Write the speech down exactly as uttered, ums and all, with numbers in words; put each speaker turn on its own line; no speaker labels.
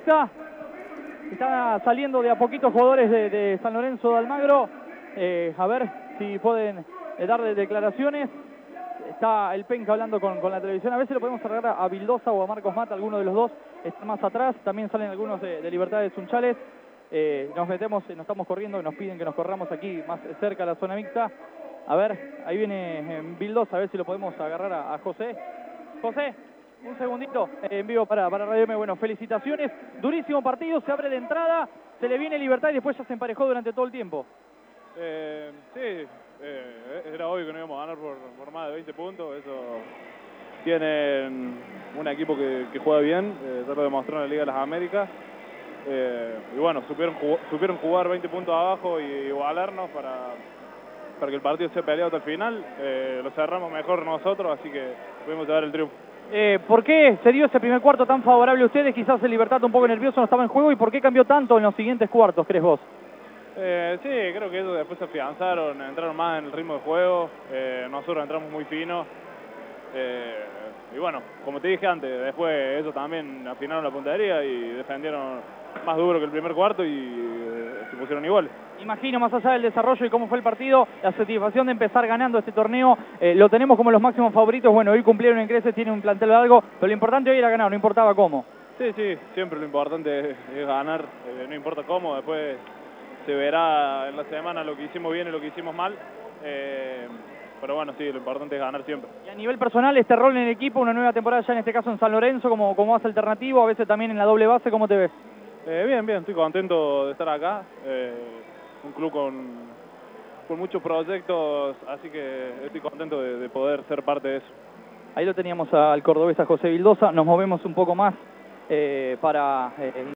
mixta. Están saliendo de a poquito jugadores de, de San Lorenzo de Almagro. Eh, a ver si pueden eh, dar de declaraciones. Está el Penca hablando con, con la televisión. A veces lo podemos agarrar a Vildosa o a Marcos Mata, alguno de los dos están más atrás. También salen algunos de, de Libertad de Sunchales. Eh, nos metemos, nos estamos corriendo, nos piden que nos corramos aquí más cerca de la zona mixta. A ver, ahí viene eh, Vildosa, a ver si lo podemos agarrar a, a José. José, un segundito, eh, en vivo para, para Radio M. Bueno, felicitaciones, durísimo partido, se abre de entrada, se le viene Libertad y después ya se emparejó durante todo el tiempo.
Eh, sí, eh, era obvio que no íbamos a ganar por, por más de veinte puntos, eso tienen un equipo que, que juega bien, eh, ya lo demostró en la Liga de las Américas, eh, y bueno, supieron, supieron jugar veinte puntos abajo y igualarnos para, para que el partido sea peleado hasta el final, eh, lo cerramos mejor nosotros, así que pudimos llevar el triunfo.
Eh, ¿Por qué se dio ese primer cuarto tan favorable a ustedes? Quizás el Libertad un poco nervioso, no estaba en juego, ¿y por qué cambió tanto en los siguientes cuartos, crees vos?
Eh, sí, creo que ellos después se afianzaron, entraron más en el ritmo de juego, eh, nosotros entramos muy finos, eh, y bueno, como te dije antes, después ellos también afinaron la puntería y defendieron más duro que el primer cuarto y eh, se pusieron iguales.
Imagino, más allá del desarrollo y cómo fue el partido, la satisfacción de empezar ganando este torneo, eh, lo tenemos como los máximos favoritos. Bueno, hoy cumplieron en creces, tienen un plantel largo, pero lo importante hoy era ganar, no importaba cómo.
Sí, sí, siempre lo importante es ganar, eh, no importa cómo, después se verá en la semana lo que hicimos bien y lo que hicimos mal, eh, pero bueno, sí, lo importante es ganar siempre.
Y a nivel personal, este rol en el equipo, una nueva temporada ya en este caso en San Lorenzo, como, como base alternativo, a veces también en la doble base, ¿cómo te ves?
Eh, bien, bien, estoy contento de estar acá, eh, un club con, con muchos proyectos, así que estoy contento de, de poder ser parte de eso.
Ahí lo teníamos al cordobés, a José Vildosa. Nos movemos un poco más eh, para... Eh,